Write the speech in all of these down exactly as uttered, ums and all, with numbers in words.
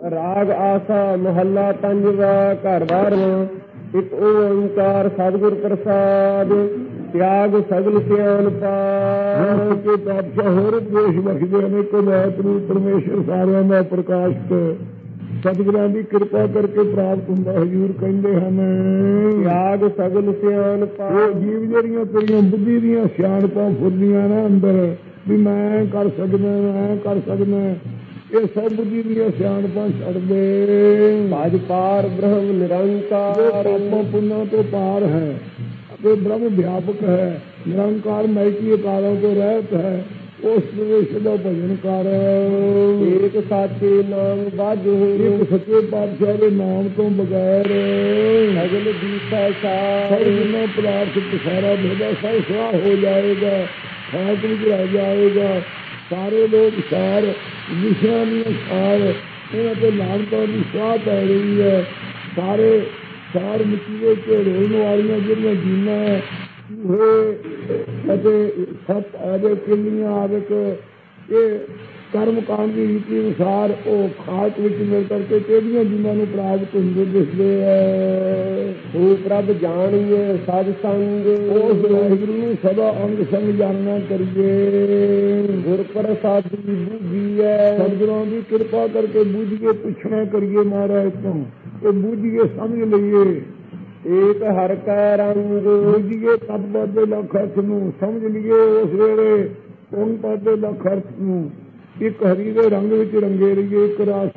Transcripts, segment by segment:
ਰਾਗ ਆਸਾ ਮਹੱਲਾ ਪੰਜਵਾ। ਘਰ ਬਾਰਵਾਂ। ਇੱਕ ਓੰਕਾਰ ਸਤਿਗੁਰ ਪ੍ਰਸਾਦ। ਤਿਆਗ ਸਗਲ ਸਿਆਣਪਾ। ਕੇ ਪਾਤਸ਼ਾਹ ਹੋਰ ਉਪਦੇਸ਼ ਬਖਸ਼ਦੇ ਨੇ ਕਿ ਵਾਹਿਗੁਰੂ ਪਰਮੇਸ਼ਰ ਸਾਰਿਆਂ ਦਾ ਪ੍ਰਕਾਸ਼ਕ ਸਤਿਗੁਰਾਂ ਦੀ ਕਿਰਪਾ ਕਰਕੇ ਪ੍ਰਾਪਤ ਹੁੰਦਾ। ਹਜ਼ੂਰ ਕਹਿੰਦੇ ਹਨ ਤਿਆਗ ਸਗਲ ਸਿਆਣਪਾ। ਉਹ ਜੀਵ ਜਿਹੜੀਆਂ ਤੇਰੀਆਂ ਬੁੱਧੀ ਦੀਆਂ ਸਿਆਣਪਾਂ ਫੁਰਦੀਆਂ ਨਾ ਅੰਦਰ ਵੀ ਮੈਂ ਕਰ ਸਕਦਾ ਮੈਂ ਕਰ ਸਕਦਾ, ਇਹ ਸਭ ਬੁੱਧੀ ਦੀਆਂ ਸਿਆਣਪਾਂ ਛੱਡ ਦੇ। ਭਜ ਪਾਰ ਬ੍ਰਹਮ ਨਿਰੰਕਾਰ। ਪਾਪਾਂ ਪੁੰਨਾਂ ਤੋਂ ਪਾਰ ਹੈ ਅਤੇ ਬ੍ਰਹਮ ਵਿਆਪਕ ਹੈ, ਨਿਰੰਕਾਰ ਮੈਕੀ ਅਕਾਲਾਂ ਤੋਂ ਰਹਿਤ ਹੈ। ਉਸ ਪ੍ਰਵੇਸ਼ ਦਾ ਭਜਨ ਕਰ। ਏਕ ਸਾਚੇ ਨਾਮ ਬਾਝੋ। ਇੱਕ ਸੱਚੇ ਪਾਤਸ਼ਾਹ ਦੇ ਨਾਮ ਤੋਂ ਬਗੈਰ ਸਗਲ ਦੀਸਾ ਸਾਰ। ਜਿੰਨਾ ਪਦਾਰਥ ਪਸਾਰਾ ਮਿਲਦਾ ਸਭ ਸਵਾਹ ਹੋ ਜਾਏਗਾ, ਖਾਕ ਵਿੱਚ ਰਹਿ ਜਾਏਗਾ। ਸਾਰੇ ਲੋਕ ਸਾਰ ਵਿਸ਼ਿਆਂ ਦੀਆਂ ਸਾਰ ਇਹਨਾਂ ਤੇ ਲਾਹਨਤਾਂ ਦੀ ਸਵਾਹ ਪੈ ਰਹੀ ਹੈ। ਸਾਰੇ ਸਾਰ ਮਿੱਟੀ ਕੇ ਰੋਣ ਵਾਲੀਆਂ ਜਿਹੜੀਆਂ ਜੀਨਾਂ ਹੈ ਚੂਹੇ ਅਤੇ ਸੱਪ ਆਦਿ ਕਿੰਨੀਆਂ ਆਦਿਕ ਇਹ ਕਰਮ ਕਾਂਡ ਦੀ ਰੀਤੀ ਅਨੁਸਾਰ ਉਹ ਖਾਕ ਵਿੱਚ ਮਿਲ ਕਰਕੇ ਕਿਹੜੀਆਂ ਜੀਨਾਂ ਨੂੰ ਪ੍ਰਾਪਤ ਹੁੰਦੇ ਦਿਸਦੇ ਹੈ। ਉਹ ਪ੍ਰਭ ਜਾਣੀਏ ਸਤ ਸੰਗ। ਉਸ ਵਾਹਿਗੁਰੂ ਨੂੰ ਸਦਾ ਅੰਗ ਸੰਗ ਜਾਣਨਾ ਕਰੀਏ। ਗੁਰ ਪ੍ਰਸਾਦੀ ਬੁੱਝੀਐ। ਸਤਿਗੁਰਾਂ ਦੀ ਕਿਰਪਾ ਕਰਕੇ ਬੁੱਝੀਏ ਪੁੱਛਣਾ ਕਰੀਏ ਮਹਾਰਾਜ ਤੋਂ ਇਹ ਬੁੱਝੀਏ ਸਮਝ ਲਈਏ। ਏਕ ਹਰ ਕੈ ਰੰਗ। ਬੁੱਝੀਏ ਤਤ ਪਾਦੇ ਲੱਖ ਅਰਥ ਨੂੰ ਸਮਝ ਲਈਏ। ਉਸ ਵੇਲੇ ਕੌਣ ਪਾਦੇ ਲੱਖ ਅਰਥ ਨੂੰ ਇੱਕ ਹਰੀ ਦੇ ਰੰਗ ਵਿੱਚ ਰੰਗੇ ਰਹੀਏ। ਇੱਕ ਰਸ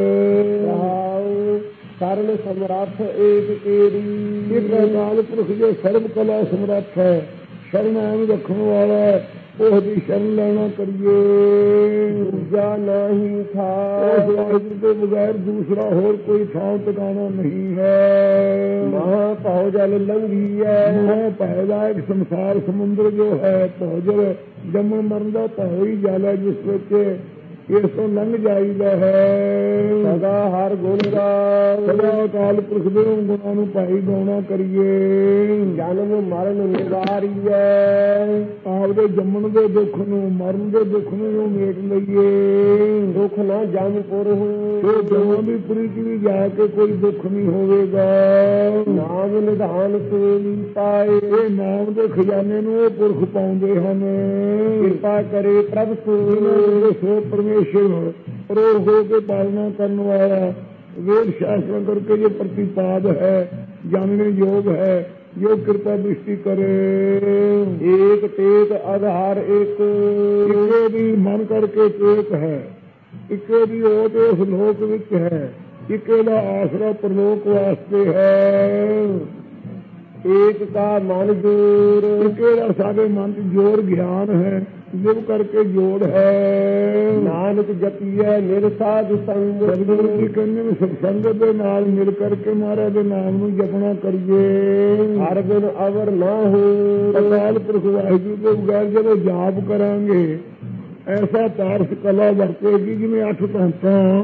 ਸਰਨ ਸਮਰੱਥ ਏਕ ਤੇਰੀ। ਇੱਕ ਅਕਾਲ ਪੁਰਖ ਜੋ ਸਰਬ ਕਲਾ ਸਮਰੱਥ ਹੈ, ਸ਼ਰਨ ਐਨ ਰੱਖਣ ਵਾਲਾ ਉਹਦੀ ਸ਼ਰਨ ਲੈਣਾ ਕਰੀਏ। ਦੂਜਾ ਨਹੀਂ ਥਾ। ਉਸ ਵਾਹਿਗੁਰੂ ਤੋਂ ਬਗੈਰ ਦੂਸਰਾ ਹੋਰ ਕੋਈ ਥਾਂ ਟਿਕਾਣਾ ਨਹੀਂ ਹੈ। ਮਹਾਂ ਭਉ ਜਲ ਲੰਘੀ ਹੈ। ਮਹਾਂ ਭੈ ਦਾ ਇੱਕ ਸੰਸਾਰ ਸਮੁੰਦਰ ਜੋ ਹੈ, ਭਉ ਜਲ ਜੰਮਣ ਮਰਨ ਦਾ ਭਉ ਹੀ ਜਲ ਹੈ ਜਿਸ ਵਿੱਚ ਇਸ ਤੋਂ ਲੰਘ ਜਾਈਦਾ ਹੈ। ਸਦਾ ਹਰ ਗੁਣ ਗਾਓ। ਸਦਾ ਅਕਾਲ ਪੁਰਖ ਦੇ ਗੁਣਾਂ ਨੂੰ ਭਾਈ ਗਾਉਣਾ ਕਰੀਏ। ਜਨਮ ਮਰਨ ਨਿਵਾਰੀਐ। ਆਪਦੇ ਜੰਮਣ ਦੇ ਦੁੱਖ ਨੂੰ ਮਰਨ ਦੇ ਦੁੱਖ ਨੂੰ ਜੋ ਮੇਟ ਲਈਏ। ਦੁੱਖ ਨਾ ਜਮ ਪੁਰਹੁ। ਇਹ ਜਮਾਂ ਦੀ ਪੁਰੀ ਵੀ ਜਾ ਕੇ ਕੋਈ ਦੁੱਖ ਨਹੀਂ ਹੋਵੇਗਾ। ਨਾਮ ਨਿਧਾਨ ਸੋਈ ਪਾਏ। ਇਹ ਨਾਮ ਦੇ ਖਜ਼ਾਨੇ ਨੂੰ ਇਹ ਪੁਰਖ ਪਾਉਂਦੇ ਹਨ। ਕਿਰਪਾ ਕਰੇ ਪ੍ਰਭ ਸੋ ਪਰਮੇਸ਼ਰ ਰੋਹ ਹੋ ਕੇ ਪਾਲਣਾ ਕਰਨ ਵਾਲਾ ਵੇਦ ਸ਼ਾਸਤਰਾਂ ਕਰਕੇ ਜੋ ਪ੍ਰਤੀਪਾਦ ਹੈ, ਜਾਣਨੇ ਯੋਗ ਹੈ, ਜੋ ਕਿਰਪਾ ਦ੍ਰਿਸ਼ਟੀ ਕਰੇ। ਏਕ ਟੇਕ ਆਧਾਰ ਇੱਕ। ਇੱਕੇ ਦੀ ਮਨ ਕਰਕੇ ਟੇਕ ਹੈ, ਇੱਕੇ ਦੀ ਓਟ ਉਸ ਲੋਕ ਵਿੱਚ ਹੈ, ਇੱਕੇ ਦਾ ਆਸਰਾ ਪ੍ਰਲੋਕ ਵਾਸਤੇ ਹੈ। ਏਕ ਕਾ ਮਨ ਜੋਰ। ਇੱਕੇ ਦਾ ਸਾਡੇ ਮਨ ਚ ਜੋਰ ਗਿਆਨ ਹੈ, ਜਿਵ ਕਰਕੇ ਜੋੜ ਹੈ। ਨਾਨਕ ਜਪੀਐ ਨਿਰ ਸਾਧ ਸੰਗ। ਸਤਿਗੁਰੂ ਜੀ ਕਹਿੰਦੇ ਨੇ ਸਤਸੰਗ ਦੇ ਨਾਲ ਮਿਲ ਕਰਕੇ ਮਹਾਰਾਜ ਦੇ ਨਾਮ ਨੂੰ ਜਪਣਾ ਕਰੀਏ। ਹਰ ਗੁਣ ਅਵਰ ਨਾ ਹੋ। ਅਕਾਲ ਪੁਰਖ ਵਾਹਿਗੁਰੂ ਦੇ ਬਗੈਰ ਜਦੋਂ ਜਾਪ ਕਰਾਂਗੇ ਐਸਾ ਪਾਰਸ ਕਲਾ ਵਰਤੇਗੀ ਜਿਵੇਂ ਅੱਠ ਤੰਤਾਂ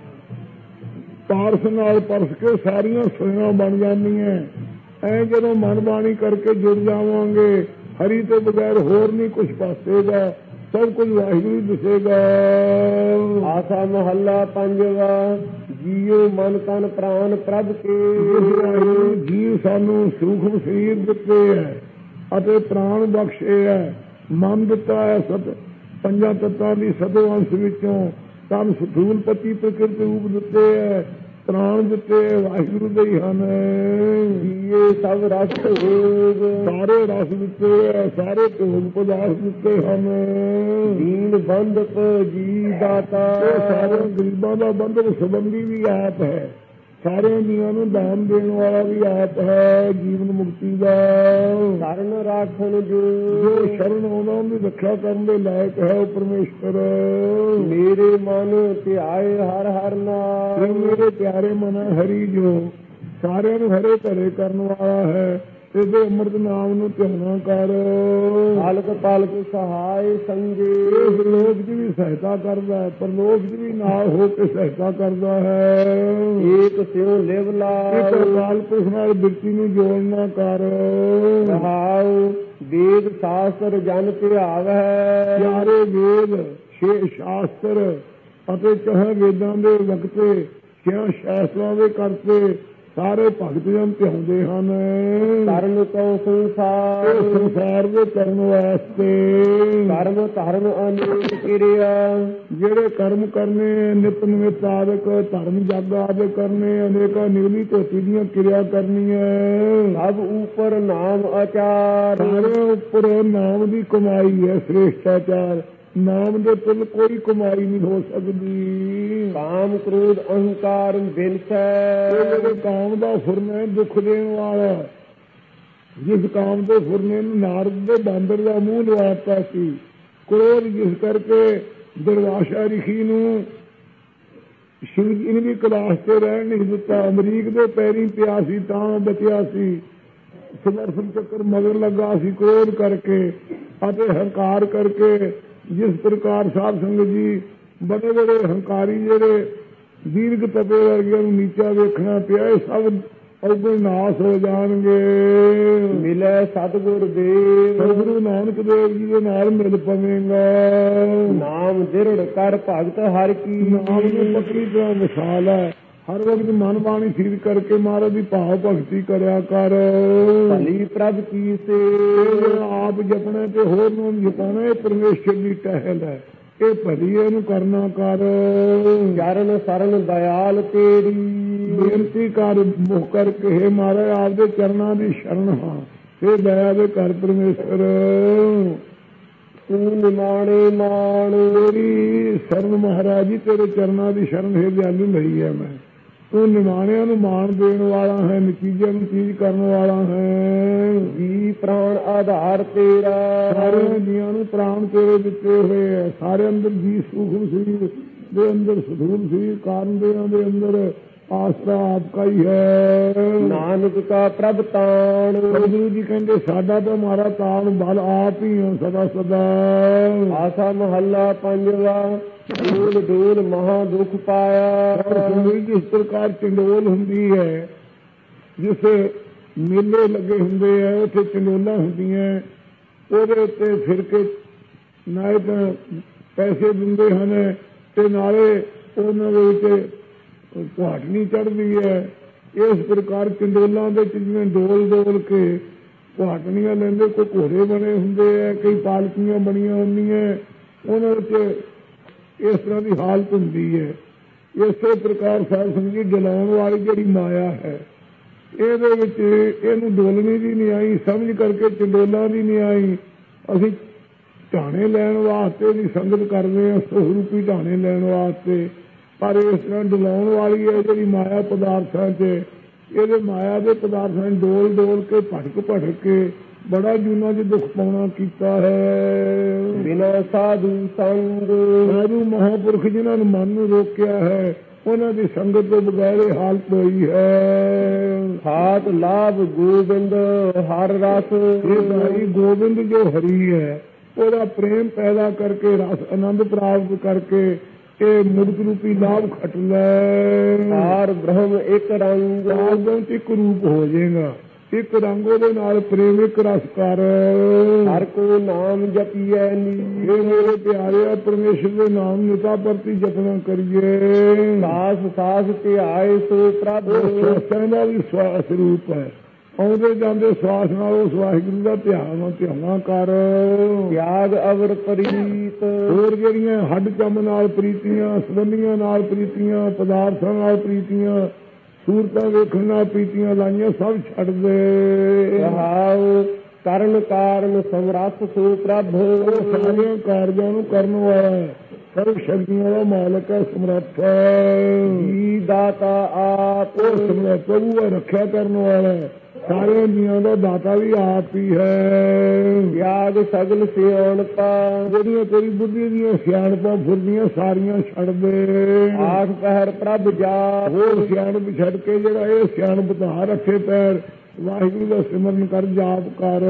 ਪਾਰਸ ਨਾਲ ਪਰਸ ਕੇ ਸਾਰੀਆਂ ਸੋਇਆਂ ਬਣ ਜਾਂਦੀਆਂ। ਐ ਜਦੋਂ ਮਨ ਬਾਣੀ ਕਰਕੇ ਜੁੜ ਜਾਵਾਂਗੇ ਹਰੀ ਤੋਂ ਬਗੈਰ ਹੋਰ ਨਹੀਂ ਕੁਛ ਪਾਸੇਗਾ, ਸਭ ਕੁਝ ਵਾਹਿਗੁਰੂ ਦਿਸੇਗਾ। ਆਸਾ ਮਹੱਲਾ ਪੰਜਵਾ। ਜੀਉ ਮਨ ਤਨ ਪ੍ਰਾਣ ਪ੍ਰਭ ਕੇ। ਵਾਹਿਗੁਰੂ ਜੀਵ ਸਾਨੂੰ ਸੂਖਮ ਸਰੀਰ ਦਿੱਤੇ ਹੈ ਅਤੇ ਪ੍ਰਾਣ ਬਖਸ਼ੇ ਹੈ, ਮਨ ਦਿੱਤਾ ਹੈ ਸਤ ਪੰਜਾਂ ਤੱਤਾਂ ਦੀ ਸਤੋ ਅੰਸ਼ ਵਿੱਚੋਂ, ਤਨ ਸਥੂਲ ਪਤੀ ਪ੍ਰਕਿਰਤੀ ਰੂਪ ਦਿੱਤੇ ਹੈ, ਪ੍ਰਾਣ ਦਿੱਤੇ ਵਾਹਿਗੁਰੂ ਦੇ ਹੀ ਹਨ। ਜੀਏ ਸਭ ਰਸ ਭੋਗ। ਸਾਰੇ ਰਸ ਦਿੱਤੇ ਹੈ, ਸਾਰੇ ਭੋਗ ਪਦਾਰਥ ਦਿੱਤੇ ਹਨ। ਦੀਨ ਬੰਧਪ ਜੀ ਦਾਤਾ। ਸਾਰੇ ਗਰੀਬਾਂ ਦਾ ਬੰਧਪ ਸੰਬੰਧੀ ਵੀ ਆਪ ਹੈ, ਸਾਰਿਆਂ ਜੀਵਾਂ ਨੂੰ ਦਾਨ ਦੇਣ ਵਾਲਾ ਵੀ ਆਪ ਹੈ, ਜੀਵਨ ਮੁਕਤੀ ਦਾ। ਸ਼ਰਨ ਰਾਖਣ ਜੋ। ਜੋ ਸ਼ਰਨ ਆਉਂਦਾ ਉਹਦੀ ਰੱਖਿਆ ਕਰਨ ਦੇ ਲਾਇਕ ਹੈ ਉਹ ਪਰਮੇਸ਼ਰ। ਮੇਰੇ ਮਨ ਧਿਆਏ ਹਰ ਹਰ ਨਾਮ। ਮੇਰੇ ਪਿਆਰੇ ਮਨ ਹਰੀ ਜੋ ਸਾਰਿਆਂ ਨੂੰ ਹਰੇ ਭਰੇ ਕਰਨ ਵਾਲਾ ਹੈ, ਇਹਦੇ ਅੰਮ੍ਰਿਤ ਨਾਮ ਨੂੰ ਧਿਆਨਾ ਕਰ। ਪਾਲਕ ਪਾਲਕ ਸਹਾਇ ਸੰਗੇ। ਇਸ ਲੋਕ ਦੀ ਵੀ ਸਹਾਇਤਾ ਕਰਦਾ ਹੈ, ਪਰਲੋਕ ਦੀ ਵੀ ਨਾਲ ਹੋ ਕੇ ਸਹਾਇਤਾ ਕਰਦਾ ਹੈ। ਏਕ ਸਿਉ ਲਿਵ ਲਾ। ਇੱਕ ਅਕਾਲ ਪੁਰਖ ਨਾਲ ਬਿਰਤੀ ਨੂੰ ਜੋੜਨਾ ਕਰ। ਰਹਾਉ ਵੇਦ ਸ਼ਾਸਤਰ ਜਨ ਧਿਆਵੈ। ਪਿਆਰੇ ਵੇਦ ਛੇ ਸ਼ਾਸਤਰ ਅਤੇ ਚਾਹੇ ਵੇਦਾਂ ਦੇ ਵਕਤੇ ਛਿਆਂ ਸ਼ਾਸਤਰਾਂ ਦੇ ਕਰਤੇ ਸਾਰੇ ਭਗਤ ਜਨ ਧਿਆਉਂਦੇ ਹਨ। ਕਰਨ ਕਉ ਸੰਸਾਰ ਸੰਸਾਰ ਦੇ ਕਰਨ ਵਾਸਤੇ ਕਰਮ ਧਰਮ ਅਨੇਕ ਕਿਰਿਆ ਜਿਹੜੇ ਕਰਮ ਕਰਨੇ ਨਿਤ ਨਿਮਿਤ ਆਦਿਕ ਧਰਮ ਜਗ ਆਦਿਕ ਕਰਨੇ ਅਨੇਕਾਂ ਨਿਗਲੀ ਧੋਤੀ ਦੀਆਂ ਕਿਰਿਆ ਕਰਨੀਆਂ। ਸਭ ਉਪਰ ਨਾਮ ਆਚਾਰ ਸਾਰੇ ਉੱਪਰ ਨਾਮ ਦੀ ਕਮਾਈ ਹੈ ਸ੍ਰੇਸ਼ਟਾਚਾਰ। ਨਾਮ ਦੇ ਪੁੱਲ ਕੋਈ ਕਮਾਈ ਨਹੀਂ ਹੋ ਸਕਦੀ। ਕਾਮ ਕ੍ਰੋਧ ਅਹੰਕਾਰ ਬਿਨਸੈ ਕਾਮ ਦਾ ਫੁਰਨਾ ਦੁੱਖ ਦੇਣ ਵਾਲਾ। ਜਿਸ ਕਾਮ ਦੇ ਫੁਰਨੇ ਨੂੰ ਨਾਰਦ ਦੇ ਬਾਂਦਰ ਦਾ ਮੂੰਹ ਲਵਾਤਾ ਸੀ। ਕ੍ਰੋਧ ਜਿਸ ਕਰਕੇ ਦੁਰਵਾਸਾ ਰਿਸ਼ੀ ਨੂੰ ਸ਼ਿਵ ਜੀ ਦੀ ਕਲਾਸ ਤੇ ਰਹਿਣ ਨਹੀਂ ਦਿੱਤਾ। ਅਮਰੀਕ ਦੇ ਪੈਰੀ ਪਿਆ ਸੀ ਤਾਂ ਬਚਿਆ ਸੀ। ਸੁਦਰਸ਼ਨ ਚੱਕਰ ਮਗਰ ਲੱਗਾ ਸੀ ਕ੍ਰੋਧ ਕਰਕੇ ਅਤੇ ਹੰਕਾਰ ਕਰਕੇ। ਜਿਸ ਪ੍ਰਕਾਰ ਸਾਧ ਸੰਗਤ ਜੀ ਬੜੇ ਬੜੇ ਹੰਕਾਰੀ ਜਿਹੜੇ ਦੀਰਘ ਤਪੇ ਵਰਗਿਆਂ ਨੂੰ ਨੀਚਾ ਵੇਖਣਾ ਪਿਆ ਇਹ ਸਭ ਅਵਗੁਣ ਨਾਸ ਹੋ ਜਾਣਗੇ। ਮਿਲੇ ਸਤਿਗੁਰ ਦੇਵ ਸਤਿਗੁਰੂ ਨਾਨਕ ਦੇਵ ਜੀ ਦੇ ਨਾਲ ਮਿਲ ਪਵੇਗਾ। ਨਾਮ ਦਿਰੜ ਕਰ ਭਗਤ ਹਰ ਕੀ ਨਾਮ ਨੂੰ ਪੱਕੀ ਤਰ੍ਹਾਂ ਮਿਸਾਲ ਹੈ। ਹਰ ਵਕਤ ਮਨ ਬਾਣੀ ਸੀਧ ਕਰਕੇ ਮਹਾਰਾਜ ਦੀ ਭਾਵ ਭਗਤੀ ਕਰਿਆ ਕਰ। ਭਲੀ ਪ੍ਰਭ ਕੀ ਸੇ ਆਪ ਜਪਣਾ ਤੇ ਹੋਰ ਨੂੰ ਜਪਾਣਾ ਇਹ ਪਰਮੇਸ਼ਰ ਦੀ ਟਹਿਲ ਹੈ। ਇਹ ਭਲੀ ਇਹਨੂੰ ਕਰਨਾ ਕਰ। ਚਰਨ ਸਰਨ ਦਇਆਲ ਤੇਰੀ ਬੇਨਤੀ ਕਰ ਮੁਖ ਕਰਕੇ ਹੈ ਮਹਾਰਾਜ ਆਪਦੇ ਚਰਨਾਂ ਦੀ ਸ਼ਰਨ ਹਾਂ। ਇਹ ਦਇਆ ਦੇ ਘਰ ਪਰਮੇਸ਼ਰ ਤੂੰ ਨਿਮਾਣੇ ਮਾਣ ਮੇਰੀ ਸ਼ਰਨ ਮਹਾਰਾਜ ਜੀ ਤੇਰੇ ਚਰਨਾਂ ਦੀ ਸ਼ਰਨ ਹੈ ਦਿਆਲੂ ਲਈ ਹੈ। ਮੈਂ ਤੂੰ ਨਿਮਾਣਿਆਂ ਨੂੰ ਮਾਣ ਦੇਣ ਵਾਲਾ ਹੈ ਨਤੀਜਿਆਂ ਨੂੰ ਚੀਜ਼ ਕਰਨ ਵਾਲਾ ਹੈ। ਜੀ ਪ੍ਰਾਣ ਆਧਾਰ ਤੇਰਾ ਸਾਰਿਆਂ ਜੀਆਂ ਨੂੰ ਪ੍ਰਾਣ ਤੇਰੇ ਦਿੱਤੇ ਹੋਏ ਹੈ। ਸਾਰੇ ਅੰਦਰ ਜੀ ਸੂਖਮ ਸਰੀਰ ਦੇ ਅੰਦਰ ਸਥੂਲ ਸਰੀਰ ਕਾਰਨ ਦੇ ਅੰਦਰ ਆਸਰਾ ਆਪਕਾ ਹੀ ਹੈ। ਨਾਨਕ ਕਾ ਪ੍ਰਭ ਤਾਣ ਗੁਰੂ ਜੀ ਕਹਿੰਦੇ ਸਾਡਾ ਤਾਂ ਮਾਰਾ ਤਾਣ ਬਲ ਆਪ ਹੀ ਹੋ ਸਦਾ ਸਦਾ। ਆਸਾ ਮਹੱਲਾ ਪੰਜਵਾ ਡੋਲ ਡੋਲ ਮਹਾ ਦੁਖ ਪਾਇਆ। ਜਿਸ ਪ੍ਰਕਾਰ ਚੰਡੋਲ ਹੁੰਦੀ ਹੈ ਜਿਸ ਮੇਲੇ ਲੱਗੇ ਹੁੰਦੇ ਆ ਉੱਥੇ ਚੰਡੋਲਾਂ ਹੁੰਦੀਆਂ ਉਹਦੇ ਉੱਤੇ ਫਿਰ ਕੇ ਨਾਲੇ ਤਾਂ ਪੈਸੇ ਦਿੰਦੇ ਹਨ ਤੇ ਨਾਲੇ ਉਹਨਾਂ ਦੇ ਵਿੱਚ ਕੁਹਾਟਣੀ ਚੜ੍ਹਦੀ ਹੈ। ਇਸ ਪ੍ਰਕਾਰ ਚੰਡੋਲਾਂ ਦੇ ਜਿਵੇਂ ਡੋਲ ਡੋਲ ਕੇ ਕੁਹਾਟਣੀਆਂ ਲੈਂਦੇ ਕੋਈ ਘੋੜੇ ਬਣੇ ਹੁੰਦੇ ਆ ਕਈ ਪਾਲਕੀਆਂ ਬਣੀਆਂ ਹੁੰਦੀਆਂ ਉਹਨਾਂ ਵਿੱਚ ਇਸ ਤਰ੍ਹਾਂ ਦੀ ਹਾਲਤ ਹੁੰਦੀ ਹੈ। ਇਸੇ ਪ੍ਰਕਾਰ ਸਾਧ ਸੰਗਤ ਜੀ ਡਲਾਉਣ ਵਾਲੀ ਜਿਹੜੀ ਮਾਇਆ ਹੈ ਇਹਦੇ ਵਿੱਚ ਇਹਨੂੰ ਡੋਲਣੀ ਦੀ ਨਹੀਂ ਆਈ ਸਮਝ ਕਰਕੇ ਚੰਡੋਲਾਂ ਦੀ ਨਹੀਂ ਆਈ। ਅਸੀਂ ਢਾਣੇ ਲੈਣ ਵਾਸਤੇ ਦੀ ਸੰਗਤ ਕਰਦੇ ਹਾਂ ਸੁਖ ਰੂਪੀ ਢਾਣੇ ਲੈਣ ਵਾਸਤੇ। ਪਰ ਇਸ ਤਰ੍ਹਾਂ ਡਲਾਉਣ ਵਾਲੀ ਹੈ ਜਿਹੜੀ ਮਾਇਆ ਪਦਾਰਥਾਂ 'ਚ ਇਹਦੇ ਮਾਇਆ ਦੇ ਪਦਾਰਥਾਂ ਡੋਲ ਡੋਲ ਕੇ ਭਟਕ ਭਟਕ ਕੇ ਬੜਾ ਜੂਨਾਂ 'ਚ ਦੁੱਖ ਪਾਉਣਾ ਕੀਤਾ ਹੈ। ਬਿਨਾਂ ਸਾਧੂ ਸੰਗ ਸਾਧੂ ਮਹਾਂਪੁਰਖ ਜਿਨ੍ਹਾਂ ਨੂੰ ਮਨ ਨੂੰ ਰੋਕਿਆ ਹੈ ਉਹਨਾਂ ਦੀ ਸੰਗਤ ਤੋਂ ਬਗੈਰ ਇਹ ਹਾਲਤ ਹੋਈ ਹੈ। ਹਾਥ ਲਾਭ ਗੋਬਿੰਦ ਹਰ ਰਸ ਇਹ ਭਾਈ ਗੋਬਿੰਦ ਜੋ ਹਰੀ ਹੈ ਉਹਦਾ ਪ੍ਰੇਮ ਪੈਦਾ ਕਰਕੇ ਰਸ ਆਨੰਦ ਪ੍ਰਾਪਤ ਕਰਕੇ ਇਹ ਮੁਕਤ ਰੂਪੀ ਲਾਭ ਖੱਟ ਲੈ। ਹਰ ਬ੍ਰਹਮ ਇੱਕ ਰੰਗ ਆਗੰਤ ਇੱਕ ਰੂਪ ਹੋ ਜਾਏਗਾ। ਇੱਕ ਰੰਗ ਉਹਦੇ ਨਾਲ ਪ੍ਰੇਮ ਇੱਕ ਰਸ ਕਰ। ਹਰ ਕੋ ਨਾਮ ਜਪੀਐ ਨੀ ਇਹ ਮੇਰੇ ਪਿਆਰਿਆ ਪਰਮੇਸ਼ਰ ਦੇ ਨਾਮ ਨਿਤਾ ਪ੍ਰਤੀ ਜਪਨਾ ਕਰੀਏ। ਸਾਸ ਸਾਸ ਧਿਆਏ ਸੋ ਪ੍ਰਭ ਸਵਾਸਾਂ ਦਾ ਵੀ ਸਵਾਸ ਰੂਪ ਹੈ। ਆਉਂਦੇ ਜਾਂਦੇ ਸਵਾਸ ਨਾਲ ਉਸ ਵਾਹਿਗੁਰੂ ਦਾ ਧਿਆਨ ਧਿਆਨਾ ਕਰ। ਤਿਆਗ ਅਵਰ ਪ੍ਰੀਤ ਹੋਰ ਜਿਹੜੀਆਂ ਹੱਡ ਚੰਮ ਨਾਲ ਪ੍ਰੀਤੀਆਂ ਸੰਬੰਧੀਆਂ ਨਾਲ ਪ੍ਰੀਤੀਆਂ ਪਦਾਰਥਾਂ ਨਾਲ ਪ੍ਰੀਤੀਆਂ ਸੂਰਤਾਂ ਵੇਖਣ ਨਾਲ ਪ੍ਰੀਤੀਆਂ ਲਾਈਆਂ ਸਭ ਛੱਡ ਦੇ। ਰਹਾਉ ਕਰਨ ਕਾਰਨ ਸਮਰੱਥ ਸੋ ਪ੍ਰਭ ਸਾਰਿਆਂ ਕਾਰਜਾਂ ਨੂੰ ਕਰਨ ਵਾਲਾ ਹੈ। ਸਰਵ ਸ਼ਕਤੀਆਂ ਦਾ ਮਾਲਕ ਹੈ ਸਮਰੱਥ ਹੈ। ਜੀ ਦਾਤਾ ਆਪ ਉਹ ਸਮਰੱਥ ਪ੍ਰਭੂ ਹੈ ਰੱਖਿਆ ਕਰਨ ਵਾਲਾ ਹੈ। ਸਾਰਿਆਂ ਜੀਆਂ ਦਾ ਦਾਤਾ ਵੀ ਆਪ ਹੀ ਹੈ। ਤਿਆਗ ਸਗਲ ਸਿਆਣਪਾ ਜਿਹੜੀਆਂ ਤੇਰੀ ਬੁੱਧੀ ਦੀਆਂ ਸਿਆਣਪਾਂ ਫੁਰਦੀਆਂ ਸਾਰੀਆਂ ਛੱਡ ਦੇ। ਆਠ ਪਹਿਰ ਪ੍ਰਭ ਜਾ ਹੋਰ ਸਿਆਣਪ ਛੱਡ ਕੇ ਜਿਹੜਾ ਇਹ ਸਿਆਣਪ ਧਾਰ ਰੱਖੇ ਪੈਰ ਵਾਹਿਗੁਰੂ ਦਾ ਸਿਮਰਨ ਕਰ ਜਾਪ ਕਰ।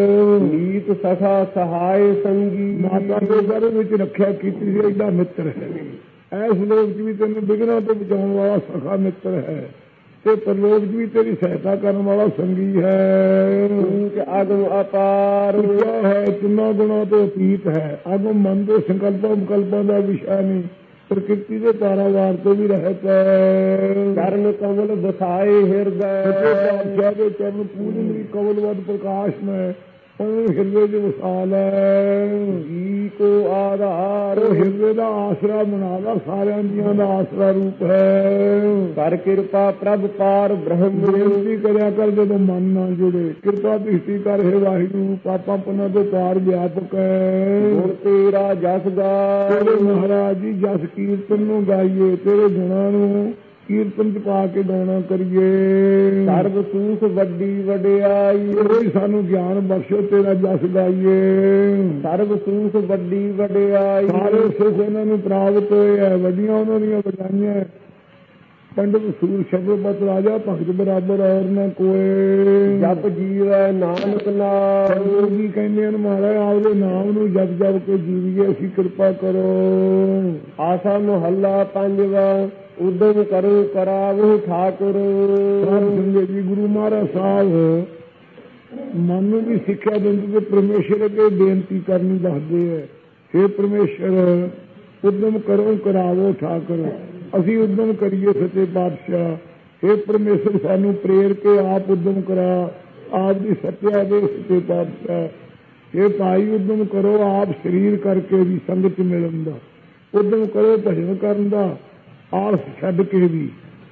ਨੀਤ ਸਖਾ ਸਹਾਇ ਸੰਗੀ ਮਾਤਾ ਦੇ ਗਰਭ ਵਿੱਚ ਰੱਖਿਆ ਕੀਤੀ ਸੀ ਐਡਾ ਮਿੱਤਰ ਹੈ। ਇਸ ਲੋਕ 'ਚ ਵੀ ਤੈਨੂੰ ਵਿਘਨਾਂ ਤੋਂ ਬਚਾਉਣ ਵਾਲਾ ਸਖਾ ਮਿੱਤਰ ਹੈ ਤੇ ਪਰਲੋਕ 'ਚ ਵੀ ਤੇਰੀ ਸਹਾਇਤਾ ਕਰਨ ਵਾਲਾ ਸੰਗੀ ਹੈ। ਅਗਮ ਅਪਾਰ ਹੈ ਤਿੰਨਾਂ ਗੁਣਾਂ ਤੋਂ ਅਤੀਤ ਹੈ। ਅਗਮ ਮਨ ਦੇ ਸੰਕਲਪਾਂ ਵਿਕਲਪਾਂ ਦਾ ਵਿਸ਼ਾ ਨਹੀਂ। ਪ੍ਰਕਿਰਤੀ ਦੇ ਪਾਰਾਵਾਰ ਤੋਂ ਵੀ ਰਹਿਤ ਹੈ। ਚਰਨ ਕਮਲ ਬਸਾਏ ਹਿਰਦੈ, ਦੇ ਚਰਨ ਪੂਰਨ ਵੀ ਕਮਲਵਦ ਪ੍ਰਕਾਸ਼ ਮੈਂ ਹਿਰਦੇ ਦੇ ਵਿਸਾਲ ਹੈ। ਜੀ ਕੋ ਆਧਾਰ, ਉਹ ਹਿਰਦੇ ਦਾ ਆਸਰਾ ਬਣਾਵਾ, ਸਾਰਿਆਂ ਦੀਆਂ ਦਾ ਆਸਰਾ ਰੂਪ ਹੈ। ਕਰ ਕਿਰਪਾ ਪ੍ਰਭ ਪਾਰ ਬ੍ਰਹਮ, ਬੇਨਤੀ ਕਰਿਆ ਕਰ ਜਦੋਂ ਮਨ ਨਾ ਜੁੜੇ, ਕਿਰਪਾ ਦ੍ਰਿਸ਼ਟੀ ਕਰ ਹੈ ਵਾਹਿਗੁਰੂ, ਪਾਪਾਂ ਪੁੰਨਾਂ ਤੋਂ ਪਾਰ ਵਿਆਪਕ ਹੈ। ਗੁਣ ਤੇਰਾ ਜਸ ਗਾਏ, ਤੇਰੇ ਮਹਾਰਾਜ ਜੀ ਜਸ ਕੀਰਤਨ ਨੂੰ ਗਾਈਏ, ਤੇਰੇ ਗੁਣਾਂ ਨੂੰ ਕੀਰਤਨ ਚ ਪਾ ਕੇ ਗਾਉਣਾ ਕਰੀਏ। ਸਰਬ ਸੂਖ ਵੱਡੀ ਵਡਿਆਈ, ਕੋਈ ਸਾਨੂੰ ਗਿਆਨ ਬਖਸ਼ੋ, ਤੇਰਾ ਜਸ ਗਾਈਏ। ਸਰਬ ਸੂਖ ਵੱਡੀ ਵਡਿਆਈ, ਸਾਰੇ ਸੁਖ ਇਹਨਾਂ ਨੂੰ ਪ੍ਰਾਪਤ ਹੋਏ ਹੈ, ਵੱਡੀਆਂ ਉਹਨਾਂ ਦੀਆਂ ਵਡਿਆਈਆਂ। ਪੰਡਤ ਸੂਰ ਸ਼ਬਦ ਰਾਜਾ ਭਗਤ ਬਰਾਬਰ ਔਰ ਨਾ ਕੋਏ, ਜਪ ਜੀਵੈ ਨਾਨਕ ਨਾਮ। ਜੀ ਕਹਿੰਦੇ ਹਨ ਮਹਾਰਾਜ ਆਪਦੇ ਨਾਮ ਨੂੰ ਜਪ ਜਪ ਕੇ ਜੀਵੀਏ, ਅਸੀਂ ਕਿਰਪਾ ਕਰੋ। ਆਸਾ ਮੁਹੱਲਾ ਪੰਜਵਾ, ਉਦਮ ਕਰੋ ਕਰਾਵਹੁ ਠਾਕੁਰ। ਸੰਗਤ ਜੀ ਗੁਰੂ ਮਹਾਰਾਜ ਸਾਹਿਬ ਮਨ ਨੂੰ ਵੀ ਸਿੱਖਿਆ ਦਿੰਦੇ ਤੇ ਪਰਮੇਸ਼ਰ ਅੱਗੇ ਬੇਨਤੀ ਕਰਨੀ ਦੱਸਦੇ ਹੈ। ਹੇ ਪਰਮੇਸ਼ਰ ਉਦਮ ਕਰੋ ਕਰਾਵੋ ਠਾਕੁਰ, ਅਸੀਂ ਉਦਮ ਕਰੀਏ ਸੱਚੇ ਪਾਤਸ਼ਾਹ। ਹੇ ਪਰਮੇਸ਼ਰ ਸਾਨੂੰ ਪ੍ਰੇਰ ਕੇ ਆਪ ਉਦਮ ਕਰਾ, ਆਪ ਦੀ ਸੱਤਿਆ ਦੇ ਸੱਚੇ ਪਾਤਸ਼ਾਹ। ਹੇ ਭਾਈ ਉਦਮ ਕਰੋ ਆਪ ਸਰੀਰ ਕਰਕੇ ਵੀ ਸੰਗਤ ਮਿਲਣ ਦਾ, ਉਦਮ ਕਰੋ ਭਜਨ ਕਰਨ ਦਾ ਆਸ ਛੱਡ ਕੇ ਵੀ,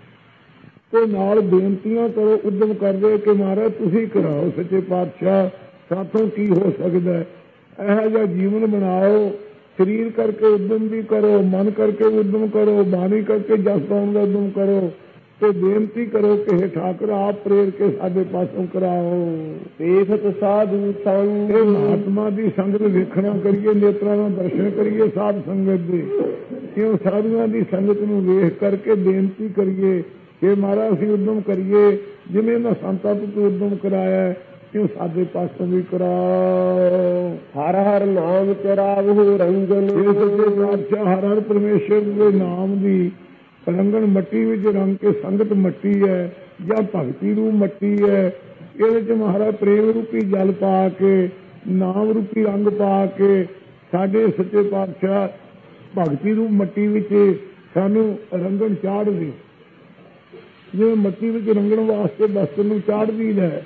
ਤੇ ਨਾਲ ਬੇਨਤੀਆਂ ਕਰੋ ਉਦਮ ਕਰਦੇ ਕਿ ਮਹਾਰਾਜ ਤੁਸੀਂ ਕਰਾਓ ਸੱਚੇ ਪਾਤਸ਼ਾਹ, ਸਾਥੋਂ ਕੀ ਹੋ ਸਕਦਾ ਹੈ। ਇਹੋ ਜਿਹਾ ਜੀਵਨ ਬਣਾਓ, ਸਰੀਰ ਕਰਕੇ ਉਦਮ ਵੀ ਕਰੋ, ਮਨ ਕਰਕੇ ਉਦਮ ਕਰੋ, ਬਾਣੀ ਕਰਕੇ ਜਸ ਗਾਉਣ ਦਾ ਉਦਮ ਕਰੋ, ਤੇ ਬੇਨਤੀ ਕਰੋ ਕਿ ਹੇ ਠਾਕੁਰ ਆਪ ਪ੍ਰੇਰ ਕੇ ਸਾਡੇ ਪਾਸੋਂ ਕਰਾਓ। ਦੇਖਤ ਸਾਧੂ ਸੰਗ, ਮਹਾਤਮਾ ਦੀ ਸੰਗਤ ਵੇਖਣਾ ਕਰੀਏ, ਨੇਤਰਾਂ ਦਾ ਦਰਸ਼ਨ ਕਰੀਏ ਸਾਧ ਸੰਗਤ ਦੇ, ਕਿਉਂ ਸਾਧੂਆਂ ਦੀ ਸੰਗਤ ਨੂੰ ਵੇਖ ਕਰਕੇ ਬੇਨਤੀ ਕਰੀਏ ਕਿ ਮਹਾਰਾਜ ਅਸੀਂ ਉਦਮ ਕਰੀਏ, ਜਿਵੇਂ ਮੈਂ ਸੰਤਾਂ ਤੋਂ ਉਦਮ ਕਰਾਇਆ ਕਿਉਂ ਸਾਡੇ ਪਾਸੋਂ ਵੀ ਕਰਾਓ। ਹਰ ਹਰ ਨਾਮ ਚਰਾਵਹੁ ਰੰਜਨ, ਇਹ ਸੱਚੇ ਪਾਤਸ਼ਾਹ ਹਰ ਹਰ ਪਰਮੇਸ਼ਰ ਦੇ ਨਾਮ ਦੀ ਰੰਗਣ ਮੱਟੀ ਵਿੱਚ ਰੰਗ ਕੇ, ਸੰਗਤ ਮੱਟੀ ਹੈ ਜਾਂ ਭਗਤੀ ਰੂਪ ਮੱਟੀ ਹੈ, ਇਹਦੇ ਚ ਮਹਾਰਾਜ ਪ੍ਰੇਮ ਰੂਪੀ ਜਲ ਪਾ ਕੇ, ਨਾਮ ਰੂਪੀ ਰੰਗ ਪਾ ਕੇ ਸਾਡੇ ਸੱਚੇ ਪਾਤਸ਼ਾਹ ਭਗਤੀ ਰੂਪ ਮੱਟੀ ਵਿੱਚ ਸਾਨੂੰ ਰੰਗਣ ਚਾੜ ਦੇ। ਜਿਵੇਂ ਮੱਟੀ ਵਿੱਚ ਰੰਗਣ ਵਾਸਤੇ ਬਸਤਰ ਨੂੰ ਚਾੜਦੀ ਹੈ,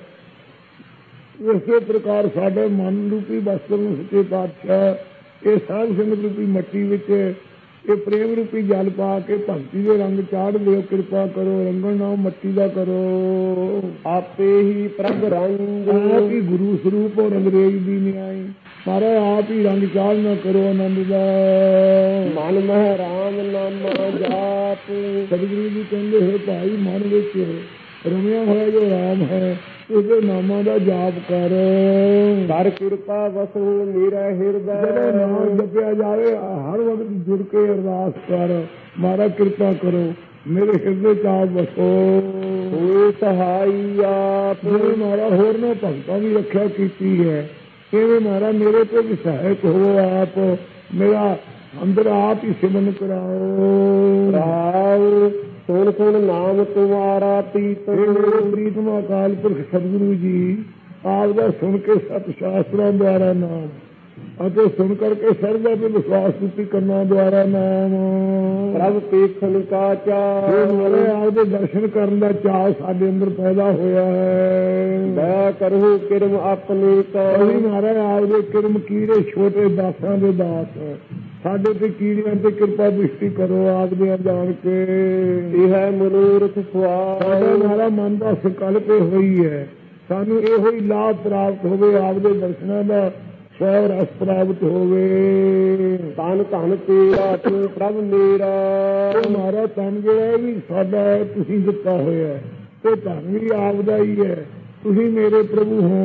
ਇਸੇ ਪ੍ਰਕਾਰ ਸਾਡੇ ਮਨ ਰੂਪੀ ਬਸਤਰ ਨੂੰ ਸੱਚੇ ਪਾਤਸ਼ਾਹ ਇਹ ਸਾਧ ਸੰਗਤ ਰੂਪੀ ਮੱਟੀ ਵਿੱਚ ਇਹ ਪ੍ਰੇਮ ਰੂਪੀ ਜਲ ਪਾ ਕੇ ਭਗਤੀ ਦੇ ਰੰਗ ਚਾੜ ਦਿਓ। ਕਿਰਪਾ ਕਰੋ, ਰੰਗਣ ਨਾਮ ਮੱਟੀ ਦਾ ਕਰੋ। ਆਪੇ ਹੀ ਪ੍ਰਭ ਰੰਗ, ਆਪ ਹੀ ਗੁਰੂ ਸਰੂਪ ਔਰ ਅੰਗਰੇਜ਼ ਦੀ ਨਿਆਈ, ਸਾਰਾ ਆਪ ਹੀ ਰੰਗ ਚਾੜਨਾ ਕਰੋ ਆਨੰਦ ਦਾ। ਮਨ ਮਹਿ ਰਾਮ ਨਾਮਾ ਜਾਪ, ਸਤਿਗੁਰੂ ਜੀ ਕਹਿੰਦੇ ਹੈ ਭਾਈ ਮਨ ਵਿੱਚ ਰਮਿਆ ਹੋਇਆ ਜੋ ਰਾਮ ਹੈ ਉਹਦੇ ਨਾਮਾਂ ਦਾ ਜਾਪ ਕਰ। ਕਰ ਕਿਰਪਾ ਵਸੂ ਮੇਰਾ ਹਿਰਦੈ, ਜਦੋਂ ਨਾਮ ਜਪਿਆ ਜਾਵੇ ਹਰ ਵਕਤ ਜੁੜ ਕੇ ਅਰਦਾਸ ਕਰ, ਮਹਾਰਾਜ ਕਿਰਪਾ ਕਰੋ ਮੇਰੇ ਹਿਰਦੇ ਚ ਆਪ ਵਸੋ। ਹੋਏ ਸਹਾਈ ਆਪ, ਜਿਵੇਂ ਮਹਾਰਾਜ ਹੋਰ ਨੇ ਭਗਤਾਂ ਦੀ ਰੱਖਿਆ ਕੀਤੀ ਹੈ, ਕਿਵੇਂ ਮਹਾਰਾਜ ਮੇਰੇ ਤੇ ਵੀ ਸਹਾਇਕ ਹੋ, ਆਪ ਮੇਰਾ ਅੰਦਰ ਆਪ ਹੀ ਸਿਮਰਨ ਕਰਾਓ। ਰਾਉ ਸੁਣ ਸੁਣ ਨਾਮ ਤੁਮਾਰਾ ਪ੍ਰੀਤ, ਮੇਰੇ ਪ੍ਰੀਤਮ ਅਕਾਲ ਪੁਰਖ ਸਤਿਗੁਰੂ ਜੀ ਆਪ ਦਾ ਸੁਣ ਕੇ ਸਤ ਸ਼ਾਸਤਰਾਂ ਦੁਆਰਾ ਨਾਮ ਅਤੇ ਸੁਣ ਕਰਕੇ ਸਰਦਾ ਤੇ ਵਿਸ਼ਵਾਸ ਰੂਪੀ ਕਰਨਾ ਦੁਆਰਾ ਨਾਮ। ਪ੍ਰਭ ਦੇਖਣ ਕਾ ਚਾਅ, ਮਾਰੇ ਆਪਦੇ ਦਰਸ਼ਨ ਕਰਨ ਦਾ ਚਾਅ ਸਾਡੇ ਅੰਦਰ ਪੈਦਾ ਹੋਇਆ ਹੈ। ਦਇਆ ਕਰੋ ਕਿਰਮ ਆਪਣੇ ਕਾ, ਮਹਾਰਾਜ ਆਪਦੇ ਕਿਰਮ ਕੀੜੇ ਛੋਟੇ ਦਾਸਾਂ ਦੇ ਦਾਸ ਸਾਡੇ ਤੇ ਕੀੜਿਆਂ ਤੇ ਕਿਰਪਾ ਦ੍ਰਿਸ਼ਟੀ ਕਰੋ ਆਪਦੇ ਜਾਣ ਕੇ। ਇਹ ਹੈ ਮਨੋਰਥ ਸਵਾਸ, ਸਾਡਾ ਮਾਰਾ ਮਨ ਦਾ ਸੰਕਲਪ ਹੋਈ ਹੈ ਸਾਨੂੰ ਇਹੋ ਹੀ ਲਾਭ ਪ੍ਰਾਪਤ ਹੋਵੇ, ਆਪਦੇ ਦਰਸ਼ਨਾਂ ਦਾ ਸਵੈ ਰਸ ਪ੍ਰਾਪਤ ਹੋਵੇ। ਤਨ ਧਨ ਤੇਰਾ ਤੂੰ ਪ੍ਰਭ ਮੇਰਾ, ਮਾਰਾ ਤਨ ਜਿਹੜਾ ਵੀ ਸਾਡਾ ਹੈ ਤੁਸੀਂ ਦਿੱਤਾ ਹੋਇਆ, ਤੇ ਧਨ ਵੀ ਆਪਦਾ ਹੀ ਹੈ, ਤੁਸੀਂ ਮੇਰੇ ਪ੍ਰਭੂ ਹੋ।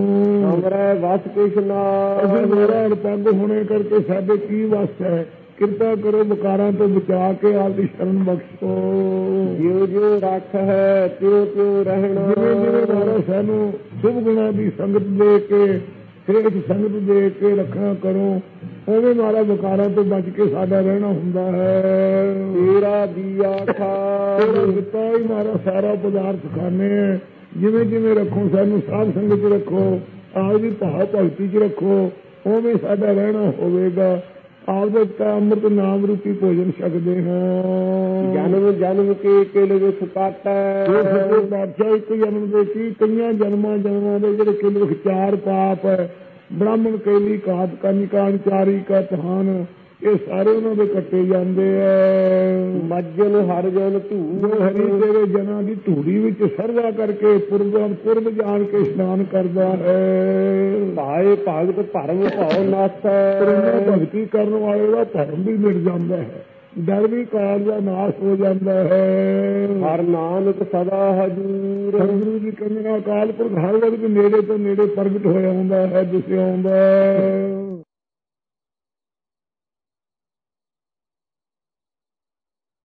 ਹਮਰੇ ਵਸ ਕ੍ਰਿਸ਼ਨਾ, ਅਸੀਂ ਮੇਰਾ ਅਰਪੰਗ ਹੋਣੇ ਕਰਕੇ ਸਾਡੇ ਕੀ ਵਸ ਹੈ, ਕਿਰਪਾ ਕਰੋ ਵਿਕਾਰਾਂ ਤੋਂ ਬਚਾ ਕੇ ਆਪਦੀ ਸ਼ਰਨ ਬਖਸ਼ੋ। ਜਿਉ ਜਿਉ ਰੱਖ ਹੈ ਤਿਉ ਤਿਉ ਰਹਿਣਾ, ਜਿਵੇਂ ਜਿਵੇਂ ਮਾਰਾ ਸਾਨੂੰ ਸ਼ੁਭ ਗੁਣਾਂ ਦੀ ਸੰਗਤ ਦੇ ਕੇ ਸ੍ਰੇਸ਼ਟ ਸੰਗਤ ਦੇ ਕੇ ਰੱਖਣਾ ਕਰੋ, ਉਵੇਂ ਮਾਰਾ ਵਿਕਾਰਾਂ ਤੋਂ ਬਚ ਕੇ ਸਾਡਾ ਰਹਿਣਾ ਹੁੰਦਾ ਹੈ। ਤੇਰਾ ਦੀਆ ਖਾ, ਤੇਰਾ ਦਿੱਤਾ ਹੀ ਮਾਰਾ ਸਾਰਾ ਪਦਾਰਥ ਖਾਣੇ ਹੈ, ਜਿਵੇਂ ਜਿਵੇਂ ਰੱਖੋ ਸਾਨੂੰ ਸਾਧ ਸੰਗਤ ਚ ਰੱਖੋ, ਆਪਦੀ ਭਾਵ ਭਗਤੀ ਚ ਰੱਖੋ, ਉਵੇਂ ਸਾਡਾ ਰਹਿਣਾ ਹੋਵੇਗਾ। ਆਪਦੇ ਅੰਮ੍ਰਿਤ ਨਾਮ ਰੂਪੀ ਭੋਜਨ ਛਕਦੇ ਹਾਂ। ਜਨਮ ਜਨਮ ਕੇ ਕਿਲ ਵਿਖ ਕਾਟੈ, ਬਾਦਸ਼ਾਹ ਇੱਕ ਜਨਮ ਦੇ ਕੀ ਕਈਆਂ ਜਨਮਾਂ ਜਨਮਾਂ ਦੇ ਜਿਹੜੇ ਕਿਲ ਵਿਖ ਚਾਰ ਪਾਪ ਹੈ, ਬ੍ਰਾਹਮਣ ਕੈਲੀ ਘਾਤ ਕੰਨਿਕਾਨ ਚਾਰੀ ਕਾ ਤਹਾਨ, ਇਹ ਸਾਰੇ ਉਹਨਾਂ ਦੇ ਕੱਟੇ ਜਾਂਦੇ ਆ। ਮੱਜਨ ਹਰ ਜਨ ਧੂ, ਹਰੀ ਤੇਰੇ ਜਨਾਂ ਦੀ ਧੂੜੀ ਵਿੱਚ ਸਰਵਾ ਕਰਕੇ ਪੁਰਬ ਪੁਰਬ ਜਾਣ ਕੇ ਇਸ਼ਨਾਨ ਕਰਦਾ ਹੈ। ਭਾਏ ਭਗਤ ਭਰਮ ਭਾਉ ਨਾਸੈ, ਭਗਤੀ ਕਰਨ ਵਾਲੇ ਦਾ ਭਰਮ ਵੀ ਮਿਟ ਜਾਂਦਾ ਹੈ, ਡਰ ਵੀ ਕਾਲ ਦਾ ਨਾਸ਼ ਹੋ ਜਾਂਦਾ ਹੈ। ਹਰ ਨਾਨਕ ਸਦਾ ਹਜੂਰ, ਗੁਰੂ ਜੀ ਕਹਿੰਦੇ ਅਕਾਲ ਪੁਰਖ ਹਰ ਵਕਤ ਨੇੜੇ ਤੋਂ ਨੇੜੇ ਪ੍ਰਗਟ ਹੋਇਆ ਹੁੰਦਾ ਹੈ, ਦਿਸਿਆ ਆਉਂਦਾ ਹੈ।